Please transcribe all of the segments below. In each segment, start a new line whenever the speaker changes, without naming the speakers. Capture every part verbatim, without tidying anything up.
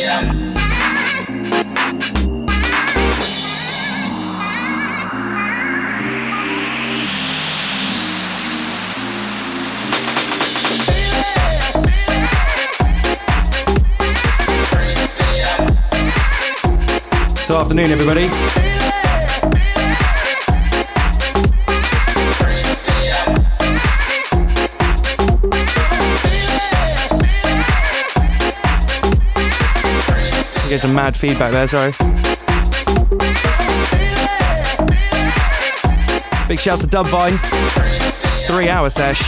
So afternoon, everybody. Get some mad feedback there, sorry. Big shouts to Dubvine. Three hour sesh.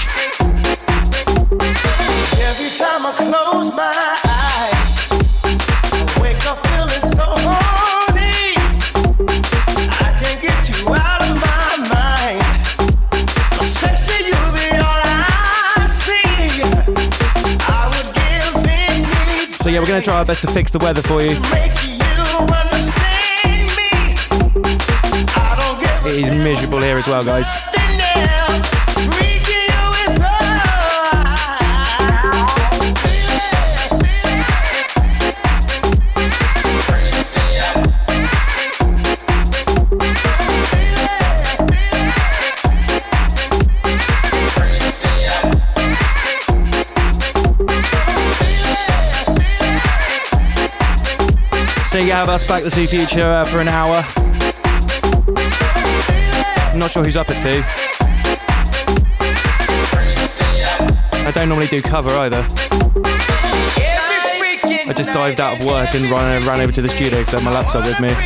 Every time I close my eyes, I wake up feeling so horny. I can't get you out of my mind. I'm sexy, you be all I see. I would give anything.
So yeah, we're gonna try our best to fix the weather for you. It is miserable here as well, guys. So you have us Back to the Future uh, for an hour. I'm not sure who's up at two. I don't normally do cover either. I just dived out of work and ran, ran over to the studio because I had my laptop with me.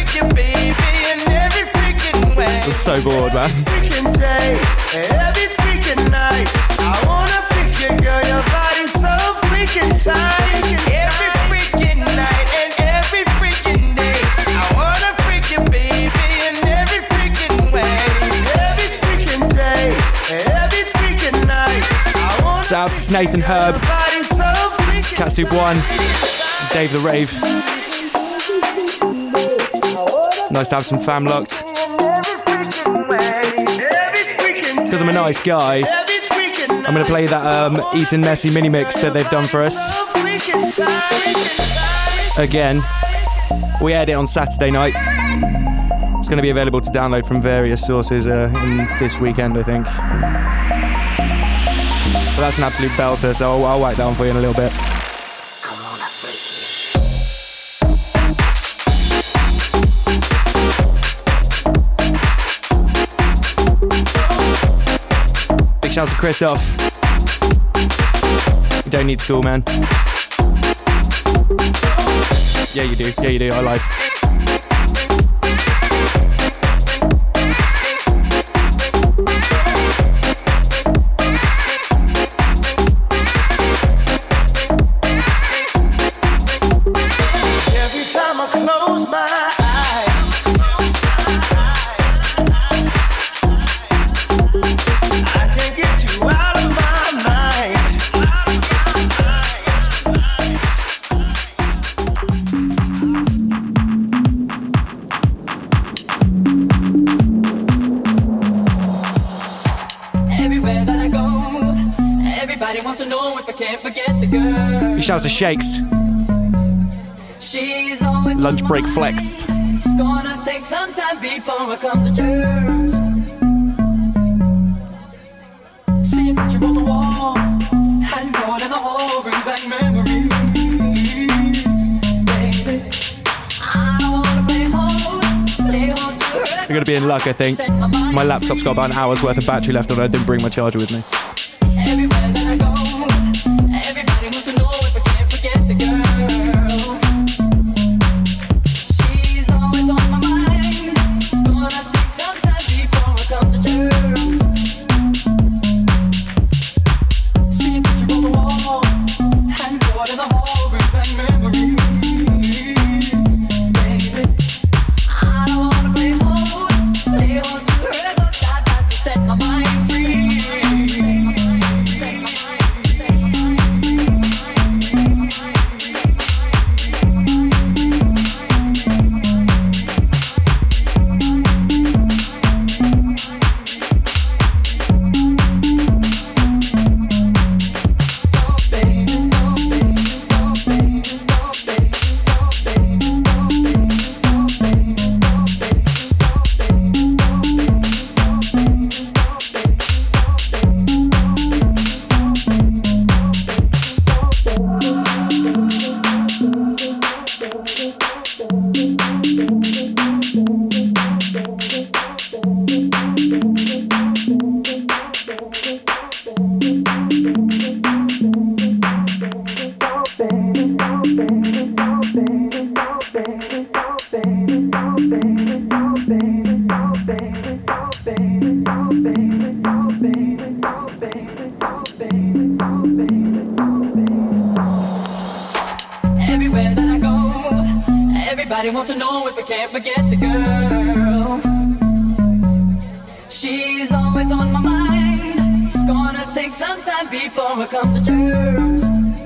I was so bored, man. Every freaking night, I wanna freak you, girl. Your body's so freaking tight. Every freaking night and every freaking day, I wanna freak you, baby, in every freaking way. Every freaking day, every freaking night, I wanna. Shout out to Snaith and Herb, Cat Soup One, Dave the Rave. Nice to have some fam locked. Because I'm a nice guy, I'm going to play that um, Eaton Messy mini mix that they've done for us. Again, we aired it on Saturday night. It's going to be available to download from various sources uh, in this weekend, I think. But that's an absolute belter, so I'll, I'll whack that one for you in a little bit. Shouts to Christoph. You don't need school, man. Yeah, you do. Yeah, you do. I lied. Every time I close my shouts to Shakes. Lunch break flex. It's gonna take some time before I come to terms. See a picture on the wall, handboard in the hall brings back memories. Baby, I wanna play host, play host to her. You're gonna be in luck, I think. My laptop's got about an hour's worth of battery left on it. I didn't bring my charger with me. Everywhere that I go, everybody wants to know if I can't forget the girl. She's always on my mind. It's gonna take some time before I come to terms. See a picture on the wall, handboard in the hall brings back memories. Baby, I don't wanna play host, play host to her, 'cause I got to set my mind free.
Everywhere that I go, everybody wants to know if I can't forget the girl. She's always on my mind. It's gonna take some time before I come to terms.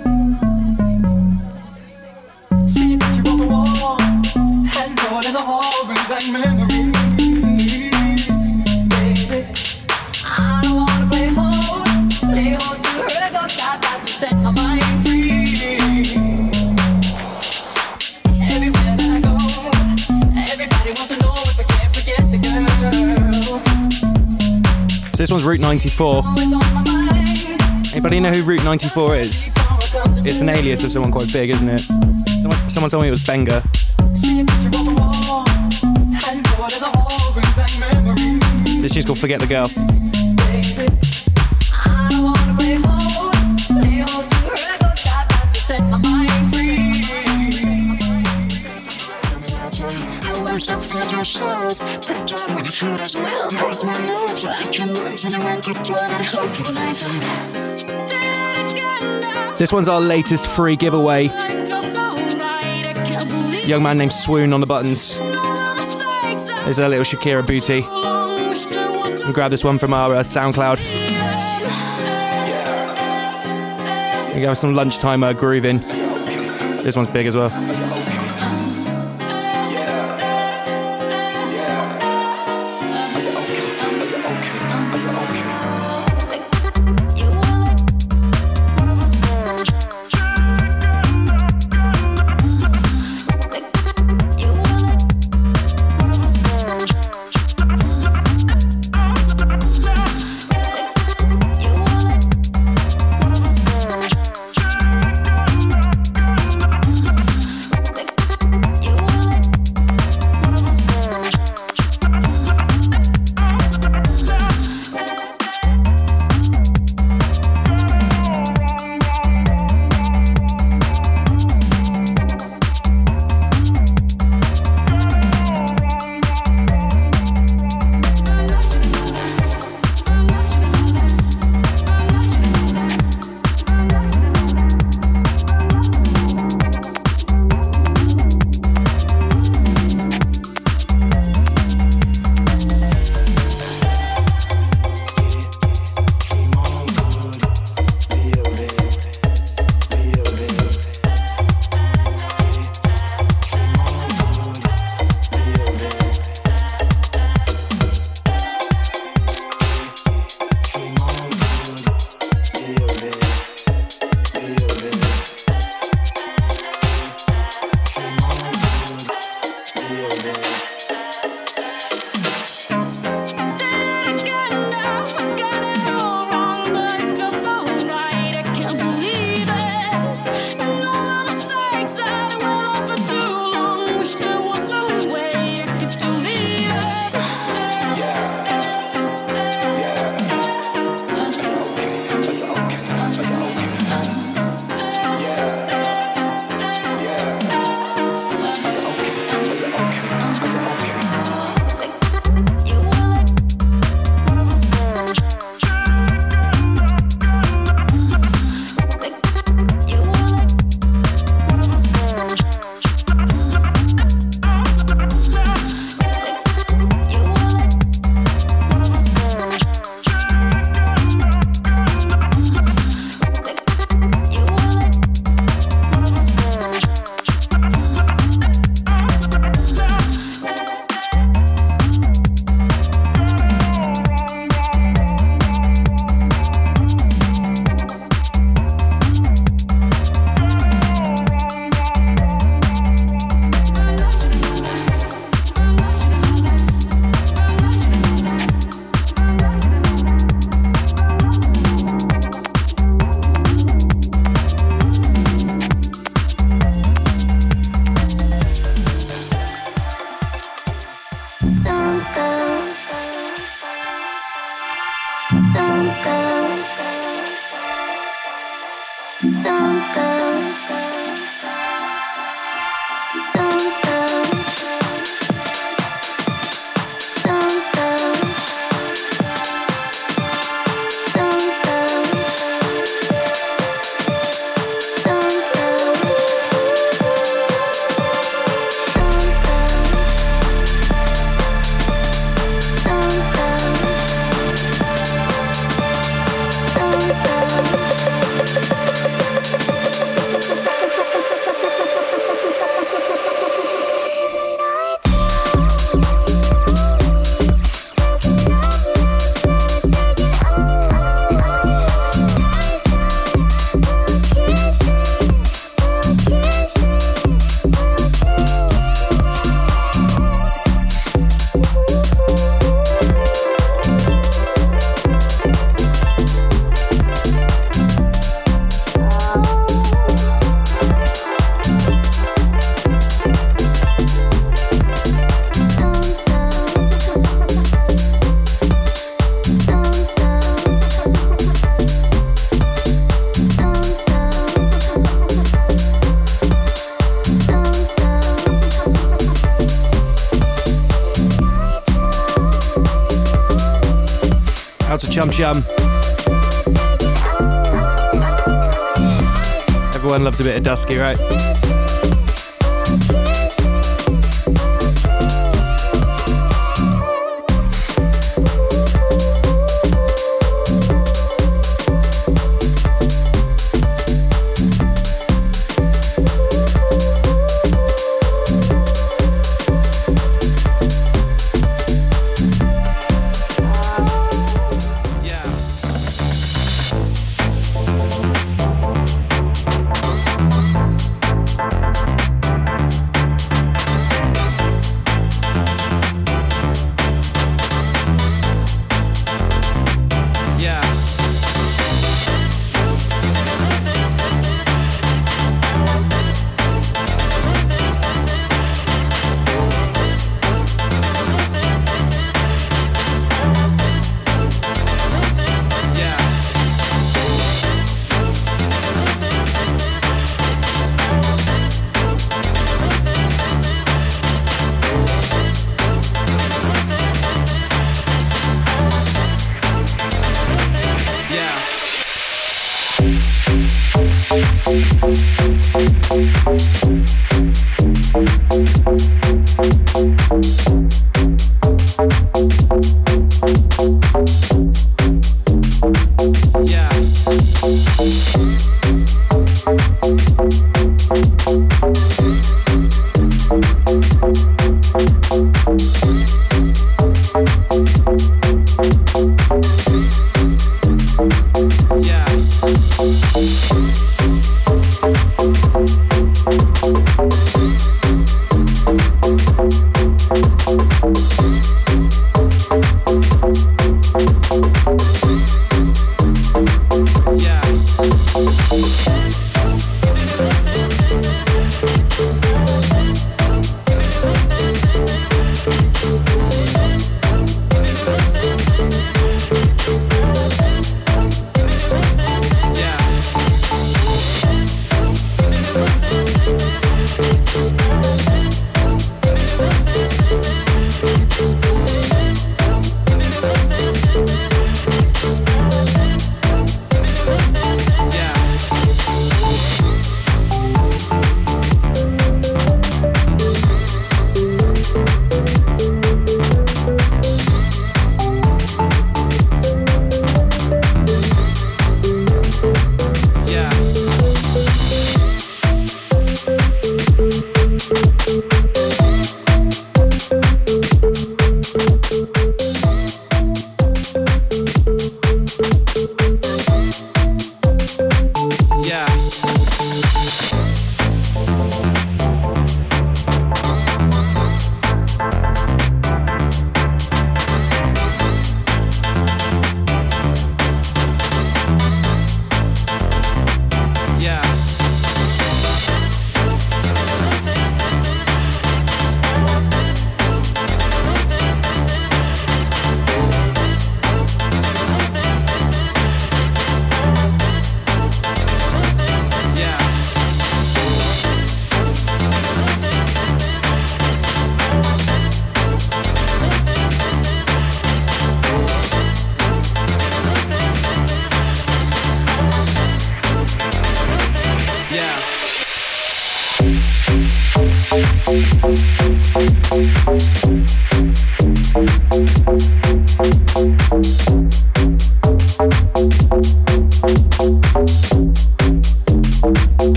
See a picture on the wall, and more than the hall brings back memories. Baby, I wanna play host, play host to her, 'cause I've got to set my mind free. Everywhere that I go, everybody wants to know if I can't forget the girl.
So this one's Route ninety-four. Anybody know who Route ninety-four is? It's an alias of someone quite big, isn't it? Someone, someone told me it was Benga. This tune's called Forget the Girl. This one's our latest free giveaway. Young man named Swoon on the buttons. There's a little Shakira booty. And grab this one from our uh, SoundCloud. You have some lunchtime uh, grooving. This one's big as well. Out to Chum Chum. Everyone loves a bit of Dusky, right?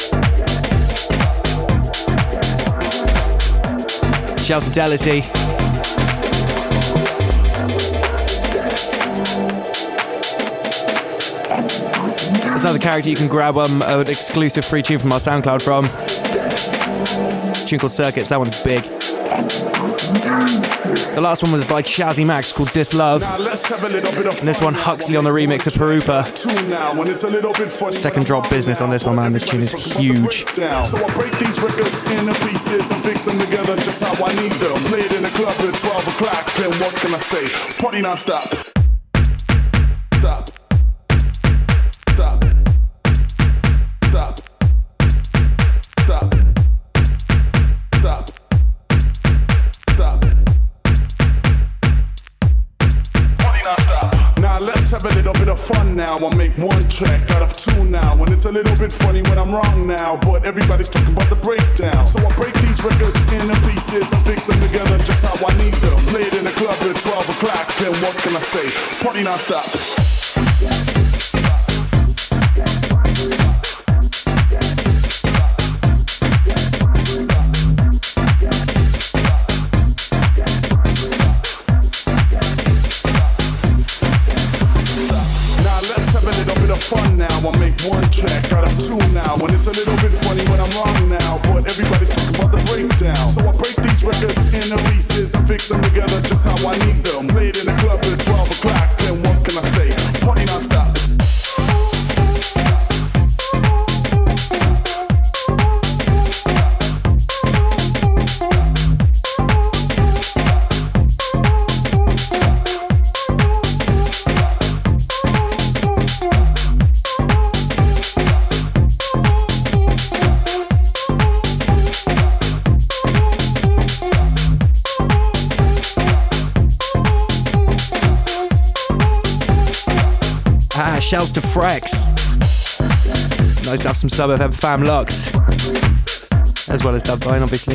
Shouts to Fidelity. There's another character you can grab um, an exclusive free tune from our SoundCloud from. A tune called Circuits, that one's big. The last one was by Chazzy Max called Dislove. And this one, Huxley on the remix of Perupa. Second drop business on this one, man. This tune is huge.
So I break these records into pieces and fix them together just how I need them. Play it in the club at twelve o'clock, then what can I say? Party non-stop. Stop. Stop. Stop. Stop. Stop. Stop. Party non-stop. Now let's have a little bit of fun now. I'll make one track out of two now. And it's a little bit funny when I'm wrong now, but everybody's talking about the breakdown. So I break these records into pieces and fix them together just how I need them. Play it in the club at twelve o'clock, then what can I say? Party non-stop. Fun now, I'll make one track out of two now. And it's a little bit funny when I'm wrong now, but everybody's talking about the breakdown. So I break these records into pieces and fix them together just how I need them. Play it in the club at twelve o'clock, then what can I say? Party non-stop.
Shouts to Frex. Nice to have some Sub F M fam locked. As well as Dubvine, obviously.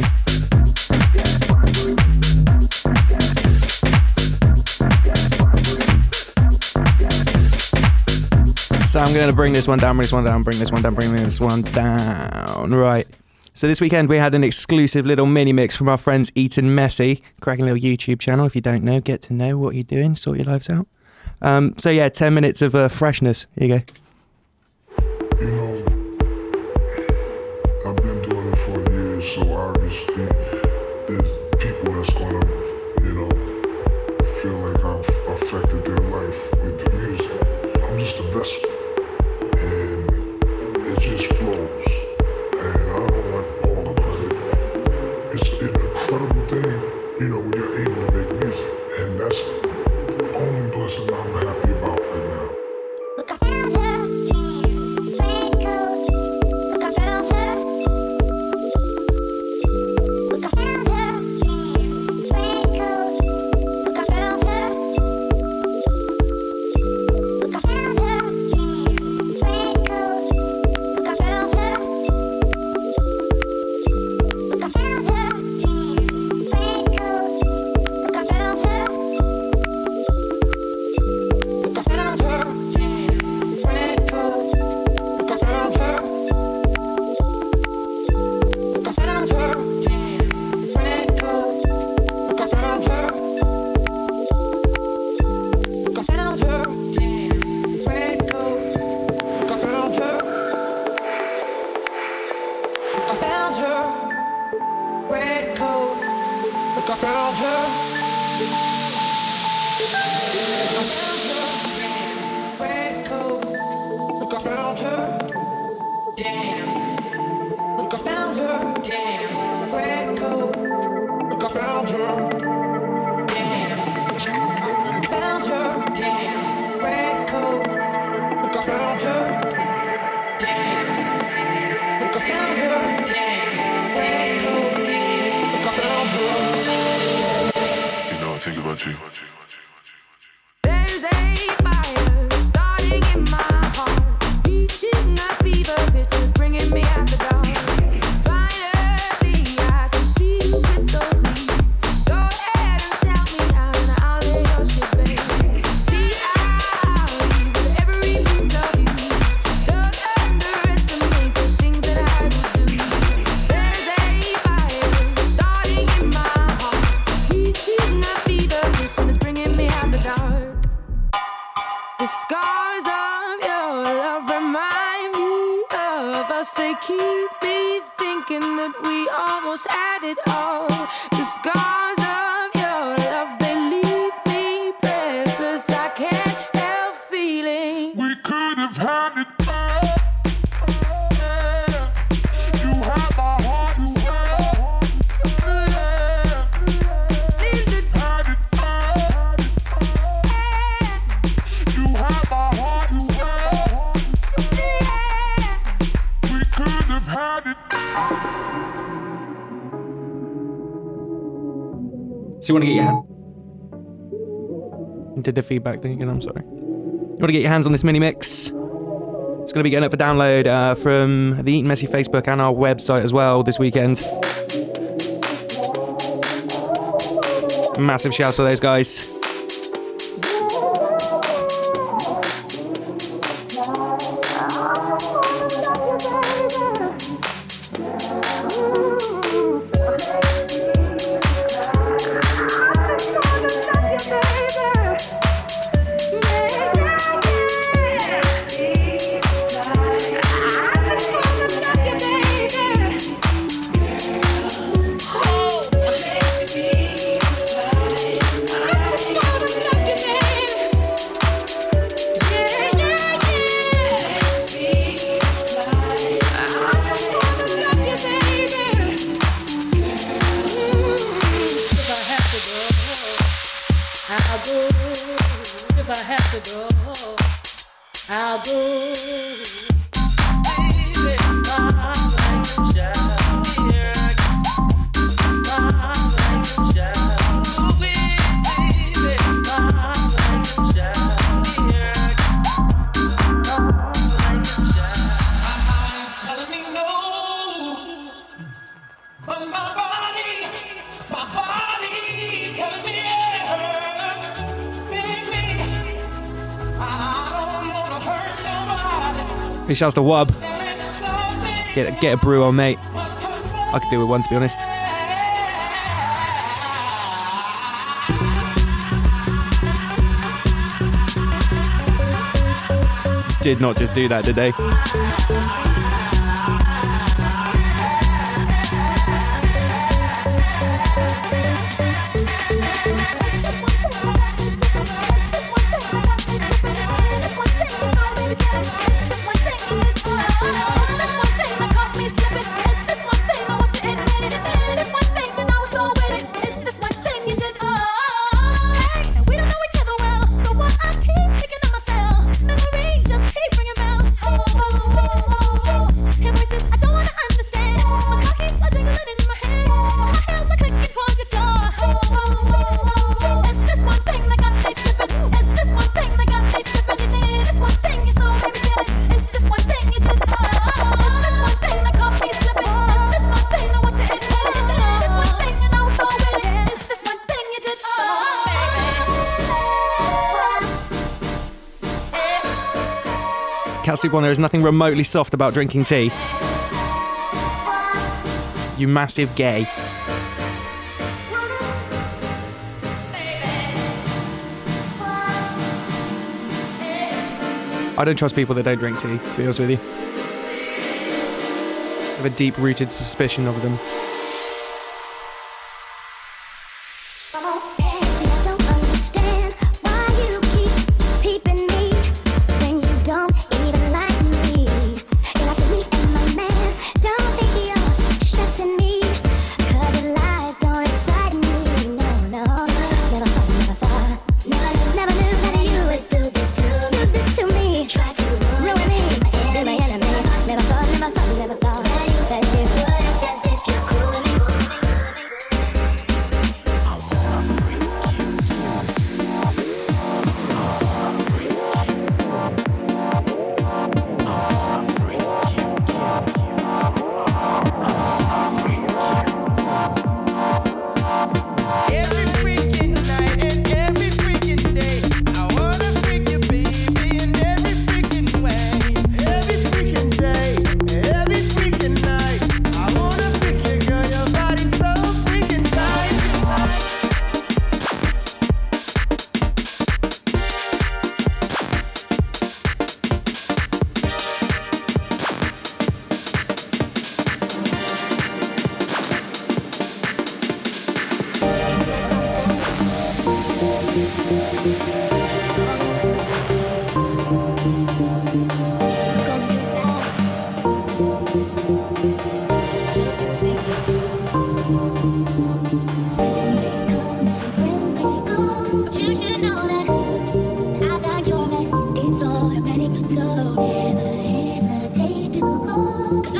So I'm going to bring this one down, bring this one down, bring this one down, bring this one down. Right. So this weekend we had an exclusive little mini mix from our friends Eaton Messi. Cracking little YouTube channel. If you don't know, get to know what you're doing, sort your lives out. Um, so yeah, ten minutes of uh, freshness. Here you go.
You know, I've been doing it for years, so obviously there's people that's gonna, you know, feel like I've affected their life with the music. I'm just a vessel, and it just flows, and I don't want all the credit. It's an incredible thing, you know, when you're able to make music, and that's the only blessing I'm happy about right now.
Look, I found her, red coat. Look, I found her. Look, I found her, red coat. Look, I found her. Look, I found her, red coat. Look, I found her. Look, I found her, red coat. Look, I found her. Look, I found her, red coat. Look, I found her. Look, I found her, red coat. Look, I found her. Look, I found her, red coat. Look, I found her. Look, I found her, red coat. Look, I found her. Red coat. Look, I found her. Damn. Look, I found her. Damn. Red coat. Look, I found her. Damn. Look, I found her. Damn. Red coat. Look, I found her. Damn. Look, I found her. Damn. Red coat. Look, I found her.
You know, I think about you.
There's a fire starting in my heart, reaching a fever pitch, is bringing me out the dark. Finally, I can see you crystal clear. Go ahead and sell me out, and I'll lay your shit bare. See, I'll leave every piece of you. Don't underestimate the things that I will do. There's a fire starting in my heart, reaching a fever pitch, and it's bringing Plus they keep me thinking that we almost had it all. The scars of your love, they leave me breathless. I can't help feeling
We could have had it all. You had my heart and soul.
in the
Had it all. You had my heart and soul. We could have had it.
So you want to get your hand? Did the feedback thing again? I'm sorry. You want to get your hands on this mini mix? It's going to be getting up for download uh, from the Eating Messy Facebook and our website as well this weekend. Massive shouts to those guys. Big shouts to Wub. Get, get a brew on, mate. I could do with one, to be honest. Did not just do that, did they? Cat Soup One, there is nothing remotely soft about drinking tea. You massive gay. I don't trust people that don't drink tea, to be honest with you. I have a deep-rooted suspicion of them.
Never thought, never thought that you would, as if you could.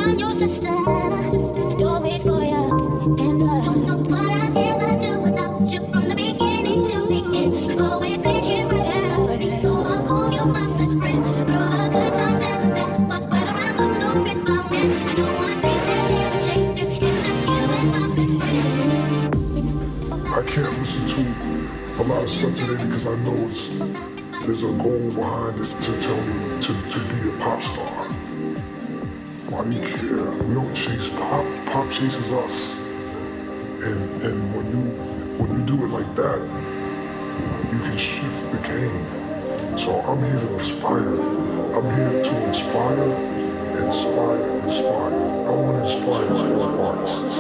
I'm your sister, and always for you. And I don't know what I'd ever do without you from the beginning to the end. You've always been here right now, so I'll call you my best friend. Through the good times and the bad ones, whether I lose or get my man. I know one thing that never changes, and that's you and my best friend.
I can't listen to a lot of stuff today because I know it's, there's a goal behind it to tell me to, to be a pop star. Why do you care? We don't chase pop. Pop chases us. And and when you when you do it like that, you can shift the game. So I'm here to inspire. I'm here to inspire, inspire, inspire. I want to inspire young artists.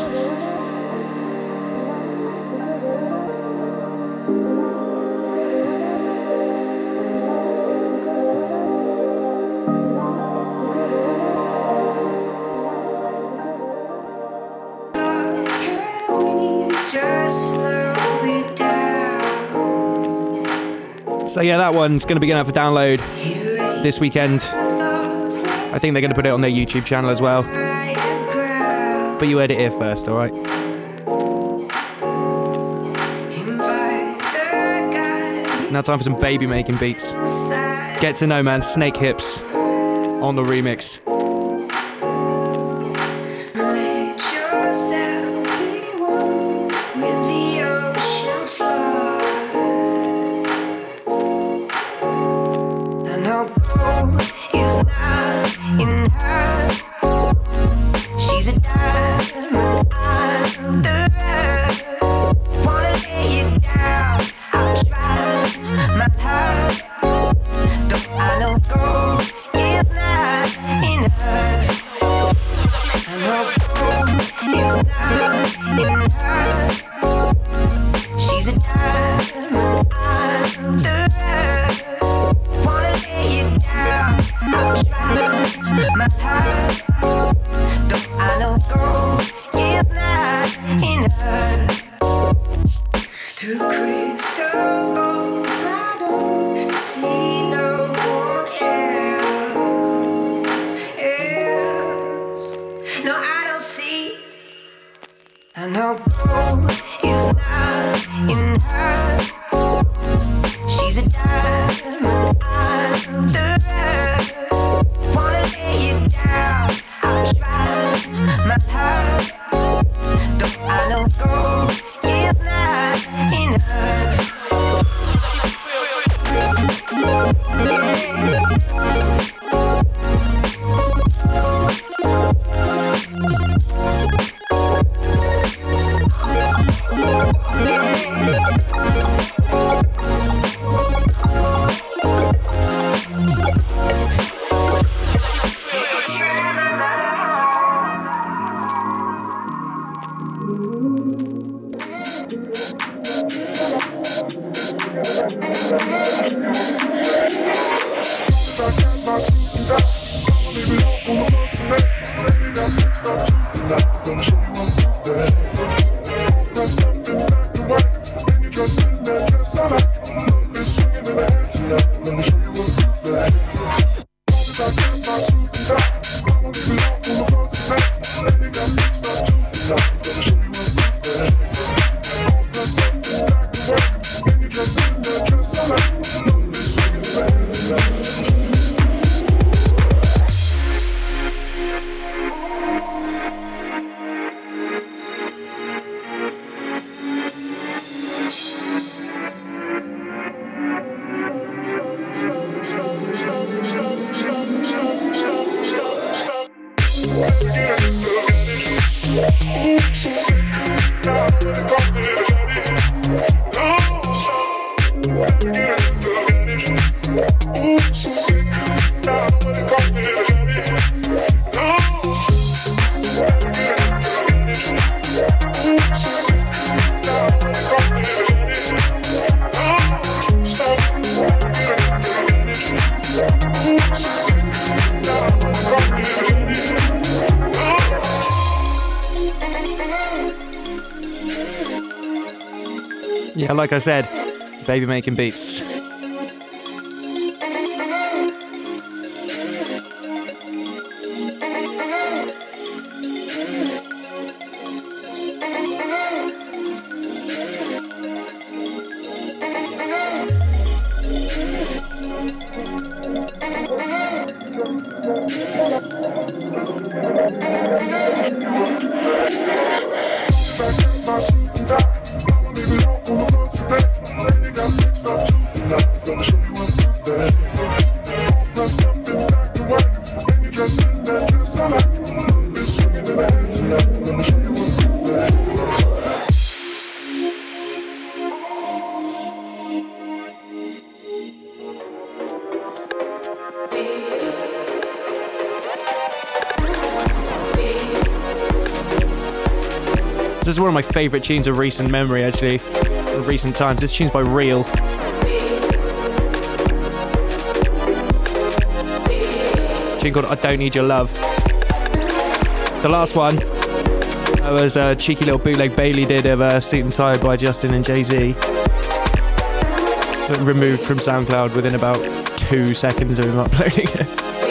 So yeah, that one's going to be going out for download this weekend. I think they're going to put it on their YouTube channel as well. But you heard it here first, alright? Now time for some baby making beats. Get to know, man. Snake Hips on the remix. Yeah, like I said, baby making beats. This is one of my favourite tunes of recent memory, actually, of recent times. This tune's by Real. A tune called I Don't Need Your Love. The last one that was a cheeky little bootleg Bailey did of uh, Suit and Tie by Justin and Jay-Z. Removed from SoundCloud within about two seconds of him uploading it.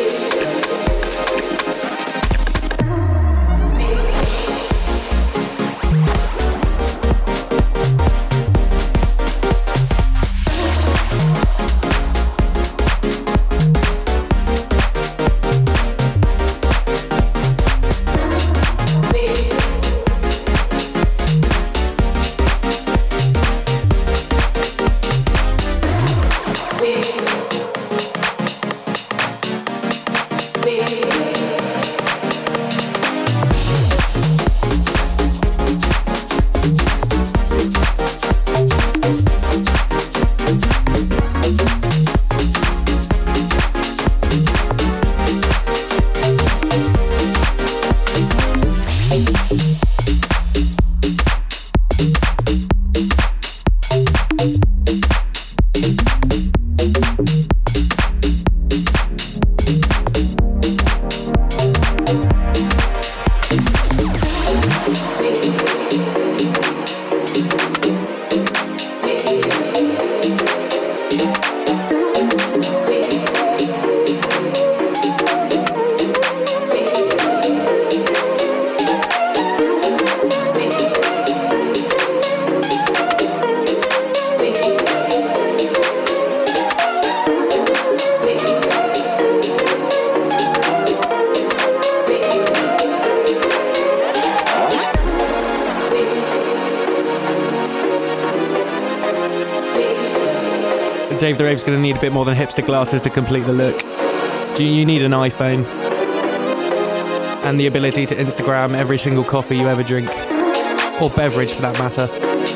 Dave the Rave's going to need a bit more than hipster glasses to complete the look. Do you need an iPhone and the ability to Instagram every single coffee you ever drink, or beverage for that matter,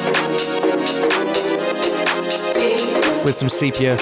with some sepia.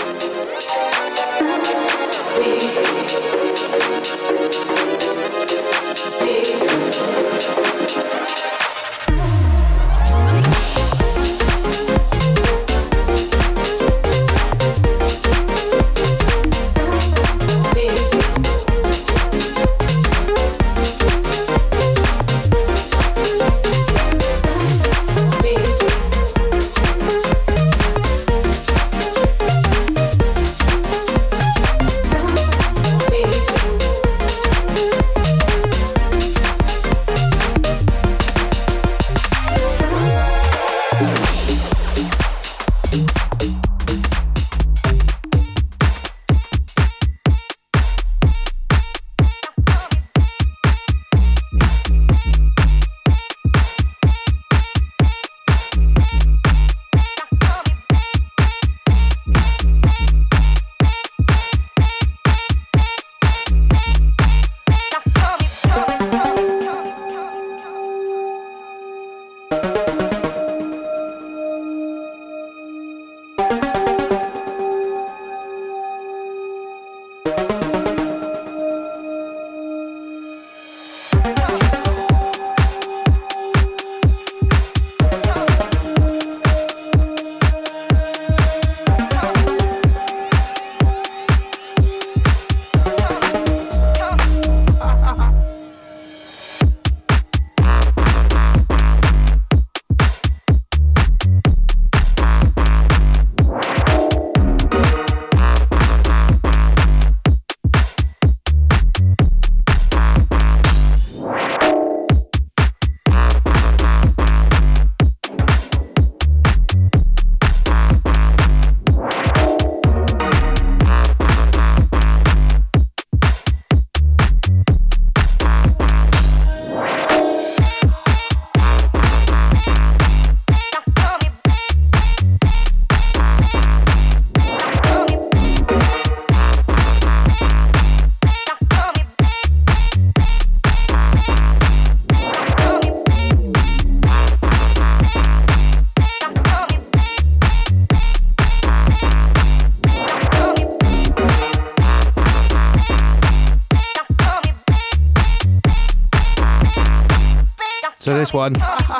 So this one,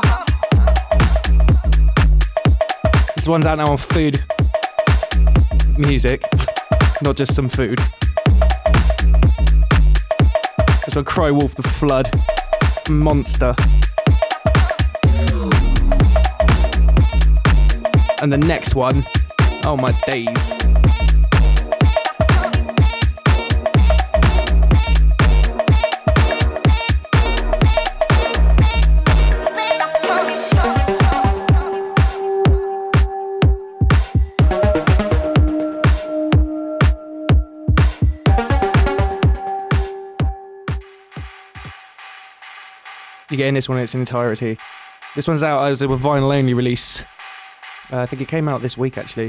this one's out now on Food Music, not just some food. This one, Cry Wolf the Flood, Monster. And the next one, oh my days. You're getting this one in its entirety. This one's out as a vinyl only release. Uh, I think it came out this week actually.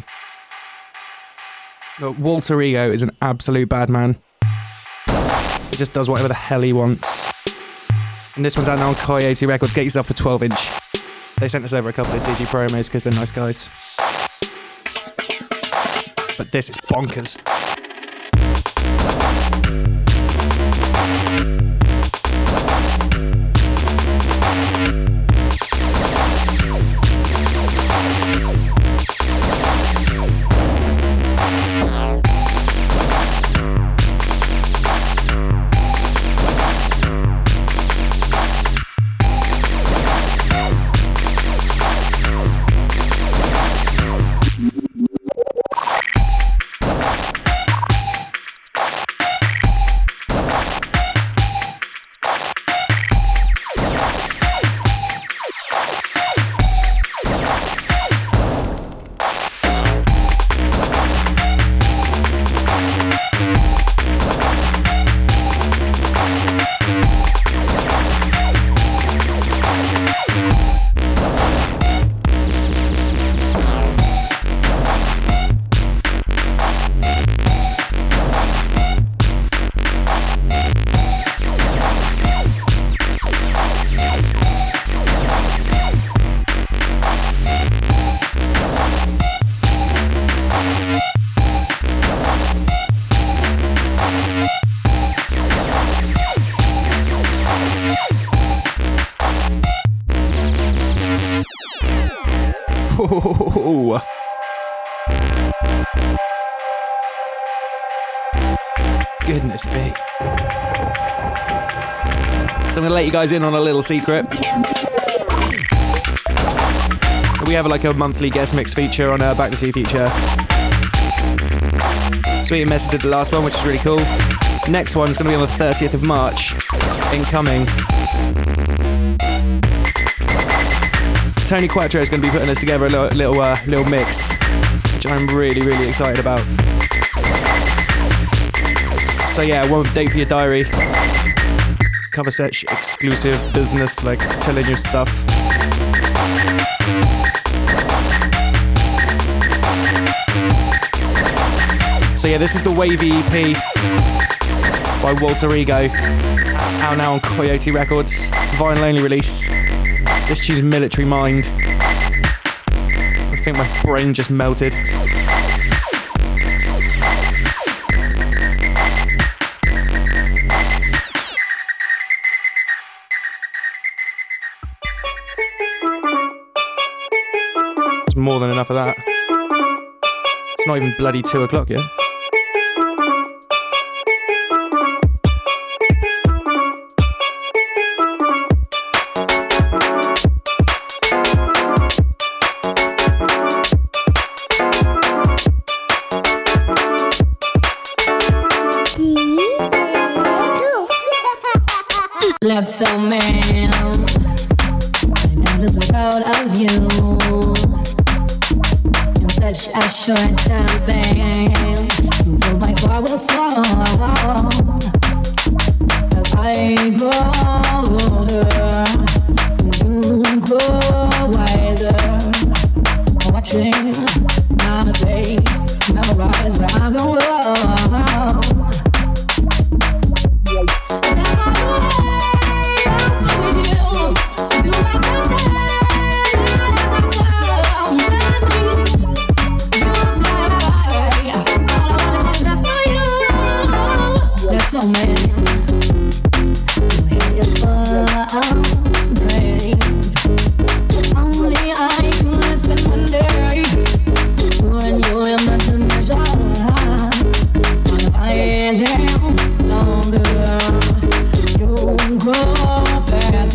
But Walter Ego is an absolute bad man. He just does whatever the hell he wants. And this one's out now on Coyote Records. Get yourself a twelve inch. They sent us over a couple of digi promos because they're nice guys. But this is bonkers. Ooh. Goodness me. So I'm going to let you guys in on a little secret. We have like a monthly guest mix feature on uh, Back to See Future. Sweet and Messy did the last one, which is really cool. Next one's going to be on the thirtieth of March. Incoming. Tony Quattro is going to be putting us together a little little, uh, little mix, which I'm really, really excited about. So yeah, one date for your diary. Cover set exclusive business, like telling your stuff. So yeah, this is the Wavy E P by Walter Ego, out now on Coyote Records, vinyl only release. This tune's Military Mind. I think my brain just melted. There's more than enough of that. It's not even bloody two o'clock yet.
Look so man, I'm so proud of you. In such a short time span, you feel my heart will soar. As I grow older, you grow wiser. Watching my mistakes, memorize where I'm going wrong. So man, you hate your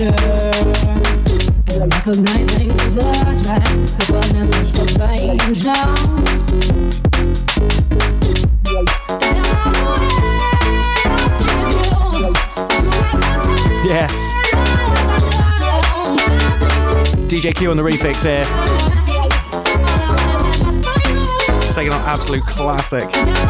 And recognizing the track, because there's such for strange now.
Yes. D J Q on the refix here. Taking on absolute classic.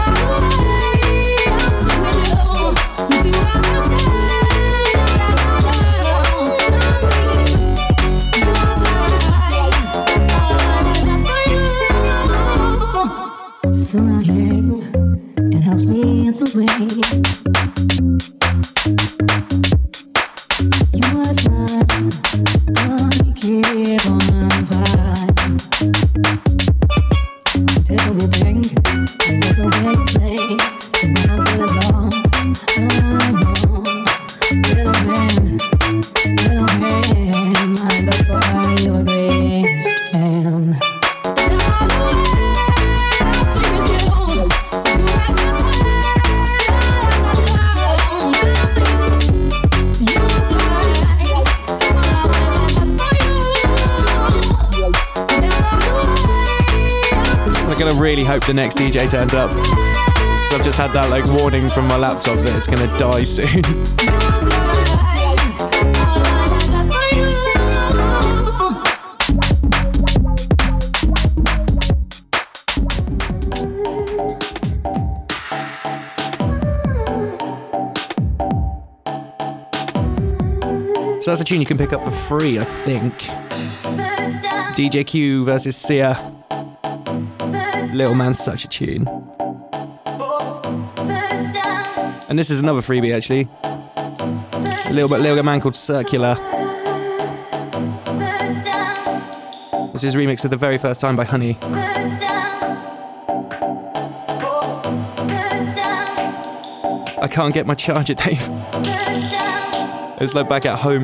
Something, it helps me in some way. Your smile, I keep on flying. Tell me thing, there's a way to say, when I'm feeling low, I know. Little man, little man, I'm before your greatest fan.
I'm gonna really hope the next D J turns up. So I've just had that like warning from my laptop that it's gonna die soon. So that's a tune you can pick up for free, I think. D J Q versus Sia. Little Man's such a tune. And this is another freebie actually. A little bit little man called Circular. This is remixed for the very first time by Honey. I can't get my charger, Dave. It's like back at home.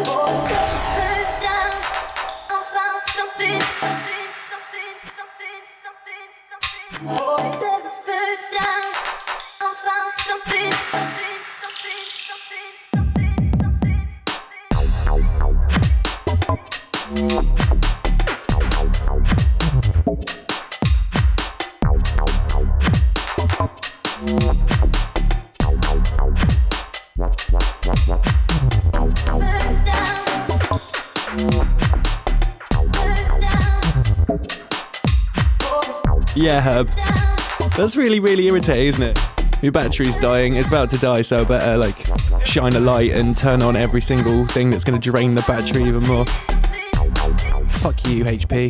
Yeah, Herb. That's really, really irritating, isn't it? Your battery's dying, it's about to die, so I better like shine a light and turn on every single thing that's going to drain the battery even more. Fuck you, H P.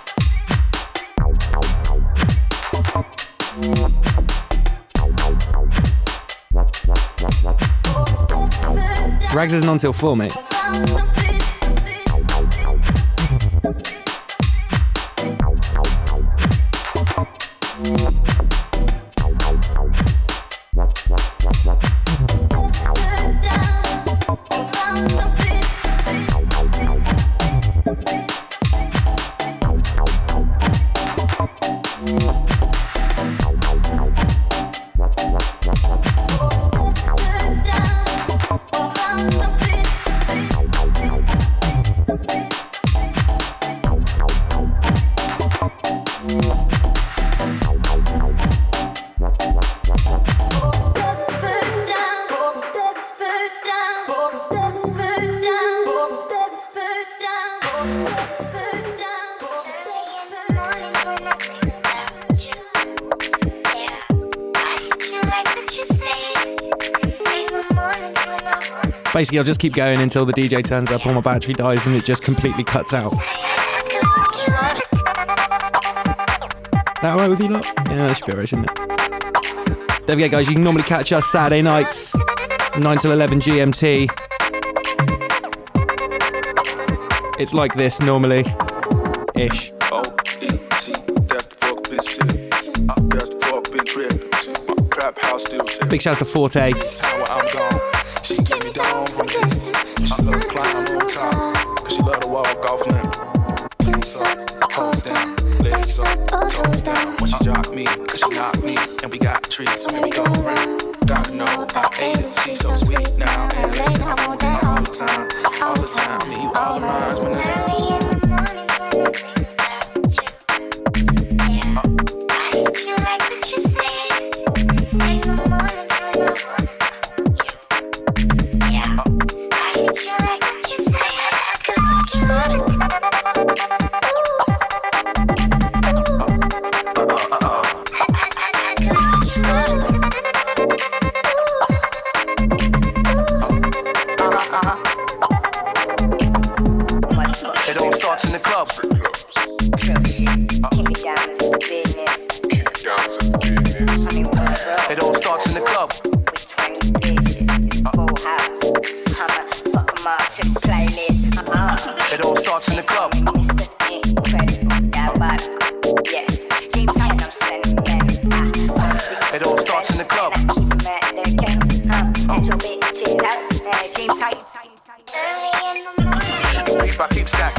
Rags isn't on till four, mate. Basically, I'll just keep going until the D J turns up or my battery dies and it just completely cuts out. That alright with you lot? Yeah, that should be alright, shouldn't it? There we go, guys. You can normally catch us Saturday nights, nine till eleven G M T. It's like this normally. Ish. Big shouts to Forte.
She keep me down from distance. She love to climb on top, cause she love to walk off limb. Hands up, toes down, legs up, toes down. When she drop me, cause she knock me, and we got treats, so here we go around. Gotta know I ate it, she's so sweet now, and late I want that all the time, all the
the time. Me, you all mine when it's
Early in the morning when I think about you. Yeah. I hit you like what you said. In the mornings when I wanna know you. Yeah. I hit you like what you said. I could fuck you all the time.
It all starts in the club.
True shit. King of diamonds is the business.
King of diamonds is the business.
Honey wardrobe.
It all starts in the club.
With twenty bitches. It's a full house. I'ma fuck 'em all to this playlist. Uh-uh.
It all starts in the club.
Mister Incredible. Diabolical. Yes. And I'm sentimental.
It all starts in the club.
And I keep 'em at their camp. Uh, at your bitch's house. And she tight.
Early in the morning when
If I keep stack.
I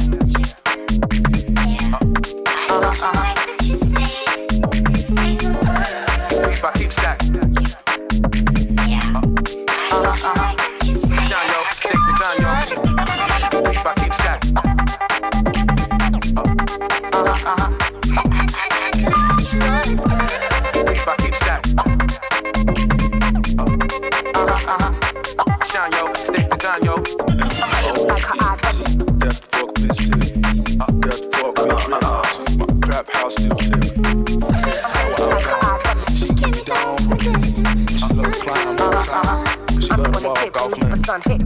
hit you like what you said. In the morning when
If I keep stack.
Yeah. I hit you like what you said.
Down, yo.
I could
Take the
fuck
down,
you
yo.
all the time.
If I keep stack. If I keep stack. Shine, yo. Stick the gun, yo.
That's the fuck with shit. That's the fuck with shit. My trap house still tipping. She keep me down from a distance. She love to climb all the time. She love to walk off land.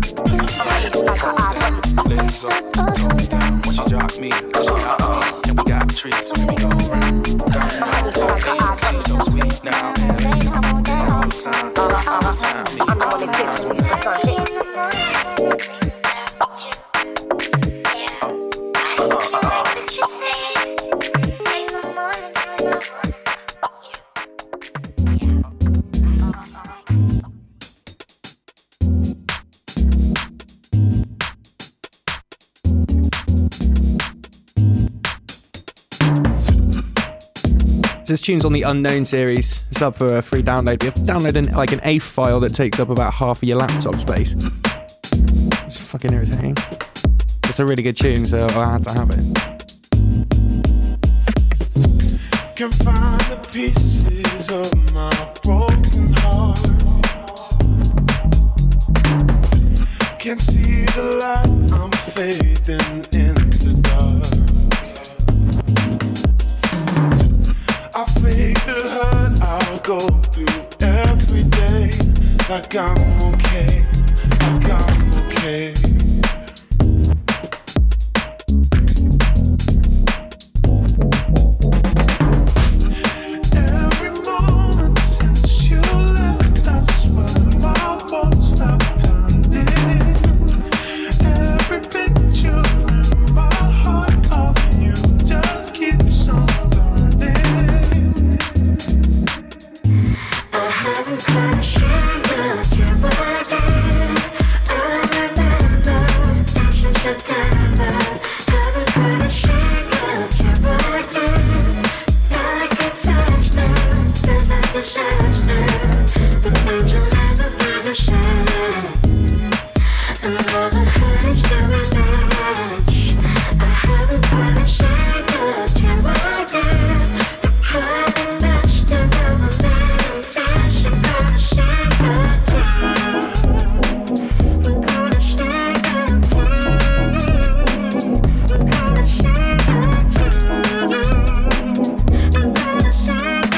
Legs up, toes down. When she drop me, she out me. And we got treats, so we go around. Don't know how they she's so sweet now. And all the time, all the time. Me, all the time. When it's
Early in the morning when I think about you. Yeah. I hit you like what you said. In the mornings when I wanna know you. Yeah.
This tune's on the Unknown series. It's up for a free download. You have to download an, like an A F file that takes up about half of your laptop space. It's fucking irritating. It's a really good tune, so I had to have it.
Can find the pieces of my broken heart. Can see the light, I'm fading into dark. I fake the hurt I'll go through every day. Like I'm okay, like I'm okay. Every moment since you left, I swear my world stopped turning. Every picture in my heart of you just keeps on burning.
I haven't got a shine out to my day. I remember passion September. Haven't got a shine out to my day. Now I can touch them, feels like disaster. But then you'll never vanish now. And all the hurt is doing much. I haven't got a shine out to my day. The crowd and match the rubber band fashion. Gonna shine out to. We're gonna shine out to. We're gonna shine out to. I'm gonna shine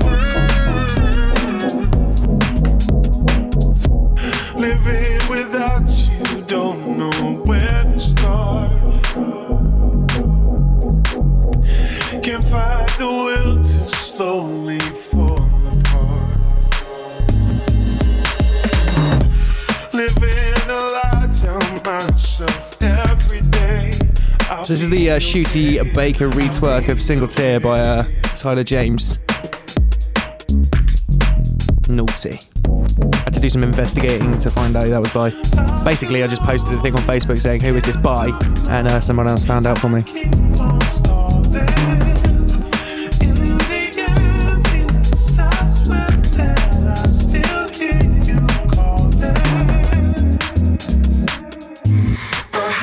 out to.
Living without you, don't know where to start. Can't find the will to slowly fall apart. Living a lie, tell myself every day. I'll
So this is
be
the uh, Shooty Baker retwerk of Single Tear by uh, Tyler James. Naughty. Had to do some investigating to find out who that was by. Basically, I just posted a thing on Facebook saying, who is this by? And uh, someone else found out for me.
keep on stalling. In the emptiness, I swear that I still keep you calling.
I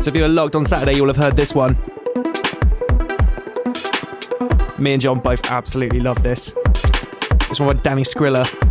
So if you were locked on Saturday, you'll have heard this one. Me and John both absolutely love this. This one by Danny Skrilla.